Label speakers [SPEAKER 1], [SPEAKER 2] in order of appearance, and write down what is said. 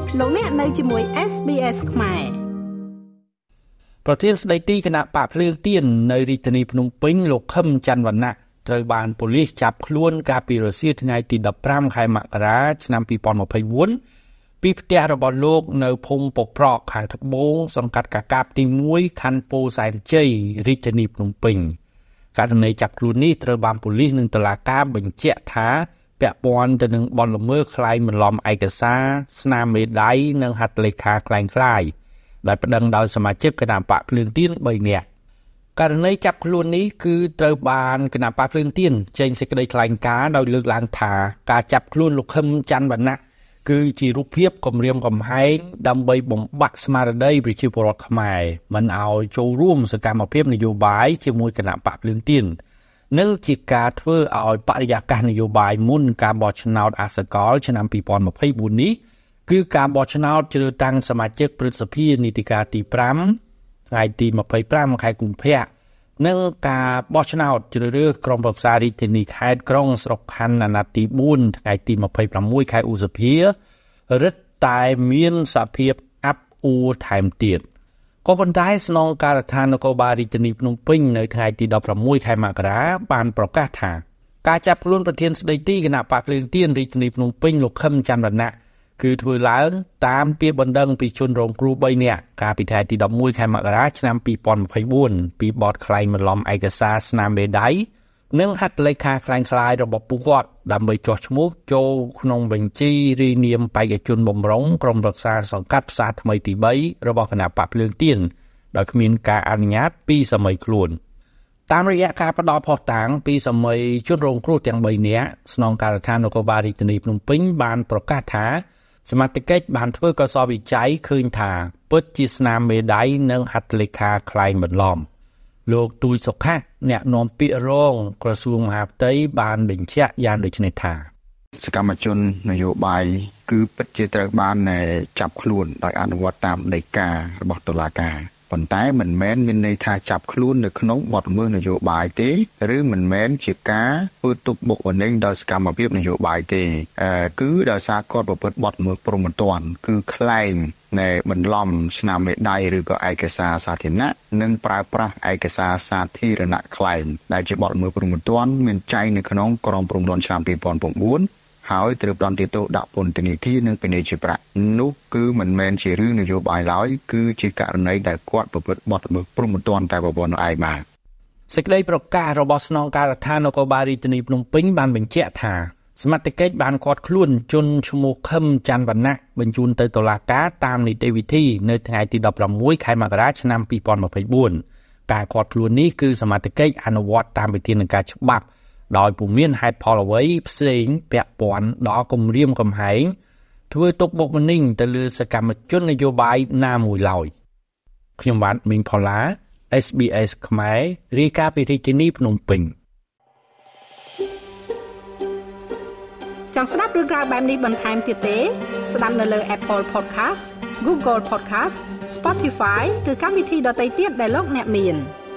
[SPEAKER 1] លោកអ្នកនៅជាមួយ SBS ខ្មែរ
[SPEAKER 2] ប្រធានស្ដីទីគណៈបកភ្លើងទៀននៅរាជធានីភ្នំពេញលោកខឹមច័ន្ទវណ្ណៈត្រូវបានប៉ូលីសចាប់ខ្លួនកាលពីរសៀលថ្ងៃទី15ខែមករាឆ្នាំ2024ពីផ្ទះរបស់លោកនៅភូមិពប្រកខាងត្បូងសង្កាត់កាកាបទី1ខណ្ឌពោធិ៍សែនជ័យរាជធានីភ្នំពេញករណីចាប់ខ្លួននេះត្រូវបានប៉ូលីសនិងតុលាការបញ្ជាក់ថាពាក់ព័ន្ធទៅនឹងបទល្មើសក្លែងបន្លំឯកសារស្នាមមេដៃនិងហត្ថលេខាក្លែងក្លាយដែលប្តឹងដោយសមាជិកគណៈបកភ្លើងទៀន3នាក់ករណីចាប់ខ្លួននេះគឺត្រូវបានគណៈបកភ្លើងទៀនចេញសេចក្តីថ្លែងការណ៍ដោយលើកឡើងថាការចាប់ខ្លួនលោកខឹមច័ន្ទវណ្ណៈគឺជារូបភាពគម្រាមកំហែងដើម្បីបំបាក់ស្មារតីប្រជាពលរដ្ឋខ្មែរមិនឲ្យចូលរួមសកម្មភាពនយោបាយជាមួយគណៈបកភ្លើងទៀននិងជាការធ្វើឲ្យបរិយាកាសនយោបាយមុនការបោះឆ្នោតអសកលឆ្នាំ2024នេះគឺការបោះឆ្នោតជ្រើសតាំងសមាជិកព្រឹទ្ធសភានីតិកាលទី5ថ្ងៃទី25ខែកុម្ភៈនិងការបោះឆ្នោតជ្រើសរើសក្រុមប្រឹក្សារាជធានីខេត្តក្រុងស្រុកខណ្ឌអាណត្តិទី4ថ្ងៃទី26ខែឧសភារឹតតែមានសភាពអាប់អួរថែមទៀតក៏ប៉ុន្តែស្នងការដ្ឋាននគរបាលរាជធានីភ្នំពេញនៅថ្ងៃទី16ខែមករាបានប្រកាសថាការចាប់ខ្លួនប្រធានស្ដីទីគណៈបកភ្លើងទៀនរាជធានីភ្នំពេញលោកខឹមច័ន្ទវណ្ណៈគឺធ្វើឡើងតាមពាក្យបណ្ដឹងពីជនរងគ្រោះ3នាក់កាលពីថ្ងៃទី11ខែមករាឆ្នាំ2024ពីបទក្លែងបន្លំឯកសារស្នាមមេដៃនិងហត្ថលេខាក្លែងក្លាយរបស់ពួកគាត់ដើម្បីចោះឈ្មោះចូលក្នុងបញ្ជីរាយនាមបេក្ខជនបម្រុងក្រុមប្រឹក្សាសង្កាត់ផ្សារថ្មីទី3របស់គណៈបកភ្លើងទៀនដោយគ្មានការអនុញ្ញាតពីសម័យខ្លួនតាមរយៈការផ្តល់ភស្តុតាងពីសម័យជនរងគ្រោះទាំង3នាក់ស្នងការដ្ឋាននគរបាលរាជធានីភ្នំពេញបានប្រកាសថាសមត្ថកិច្ចបានធ្វើកសោវិច័យឃើញថាពិតជាស្នាមមេដៃនិងហត្ថលេខាក្លែងបន្លំលោកទូយសុខៈអ្នកនាំពាក្យរងក្រសួងមហាផ្ទៃបានបញ្ជាក់យ៉ាងដូចនេះថា
[SPEAKER 3] សកម្មជននយោបាយគឺពិតជាត្រូវបានចាប់ខ្លួនដោយអនុវត្តតាមដីការបស់តុលាការប៉ុន្តែមិនមែនមានន័យថាចាប់ខ្លួននៅក្នុងបទល្មើសនយោបាយទេឬមិនមែនជាការធ្វើទុកបុកម្នេញដោយសកម្មភាពនយោបាយទេគឺដោយសារគាត់ប្រព្រឹត្តបទល្មើសព្រហ្មទណ្ឌគឺក្លែងបន្លំស្នាមមេដៃឬក៏ឯកសារសាធារណៈនិងប្រើប្រាស់ឯកសារសាធារណៈក្លែងដែលជាបទល្មើសព្រហ្មទណ្ឌមានចែងនៅក្នុងក្រមព្រហ្មទណ្ឌឆ្នាំ2009ហើយត្រូវបានទាទោសដាក់ពន្ធនាគារនិងពិន័យជាប្រាក់នោះគឺមិនមែនជារឿងនយោបាយឡើយគឺជាករណីដែលគាត់ប្រព្រឹត្តបទល្មើសព្រហ្មទណ្ឌតែប៉ុណ្ណោះឯងបាទ
[SPEAKER 2] សេចក្តីប្រកាសរបស់ស្នងការដ្ឋាននគរបាលរាជធានីភ្នំពេញបានបញ្ជាក់ថាសមត្ថកិច្ចបានឃាត់ខ្លួនជនឈ្មោះខឹមច័ន្ទវណ្ណៈបញ្ជូនទៅតុលាការតាមនីតិវិធីនៅថ្ងៃទី16ខែមករាឆ្នាំ2024ការឃាត់ខ្លួននេះគឺសមត្ថកិច្ចអនុវត្តតាមវិធានការច្បាប់ដោយពុំមានហេតុផលអ្វីផ្សេងពាក់ព័ន្ធដល់គម្រាមកំហែងធ្វើទុកបុកម្នេញទៅលើសកម្មជននយោបាយណាមួយឡើយខ្ញុំបាទមីងផល្លា SBS ខ្មែររាយការណ៍ពីរាជធានីភ្នំពេញ
[SPEAKER 1] ចង់ស្ដាប់រឿងរ៉ាវបែបនេះបន្ថែមទៀតទេស្ដាប់នៅលើ Apple Podcast Google Podcast Spotify ឬកម្មវិធីដទៃទៀតដែលលោកអ្នកមាន